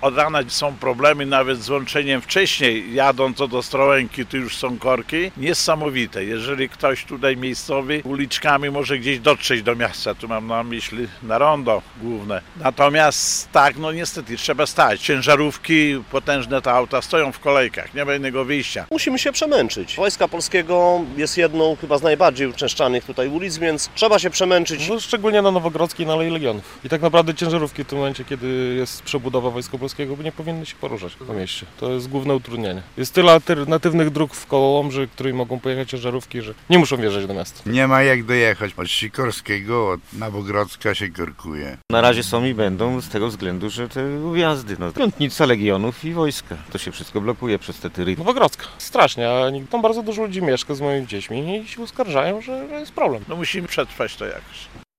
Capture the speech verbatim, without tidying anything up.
Od rana są problemy nawet z łączeniem wcześniej, jadąc do Ostrołęki, tu już są korki. Niesamowite, jeżeli ktoś tutaj miejscowy uliczkami może gdzieś dotrzeć do miasta, tu mam na myśli na rondo główne. Natomiast tak, no niestety trzeba stać. Ciężarówki, potężne te auta stoją w kolejkach, nie ma innego wyjścia. Musimy się przemęczyć. Wojska Polskiego jest jedną chyba z najbardziej uczęszczanych tutaj ulic, więc trzeba się przemęczyć. No, szczególnie na Nowogrodzkiej, na Alei Legionów. I tak naprawdę ciężarówki w tym momencie, kiedy jest przebudowa Wojska Polskiego, nie powinny się poruszać po mieście. To jest główne utrudnienie. Jest tyle alternatywnych dróg w koło Łomży, którymi mogą pojechać ciężarówki, że nie muszą wjeżdżać do miasta. Nie ma jak dojechać. Od Sikorskiego, od Nowogrodzka się korkuje. Na razie są i będą z tego względu, że te ujazdy, no, piątnica Legionów i wojska. To się wszystko blokuje przez te tyry. Nowogrodzka. Strasznie, a tam bardzo dużo ludzi mieszka z moimi dziećmi i się uskarżają, że, że jest problem. No musimy przetrwać to jakoś.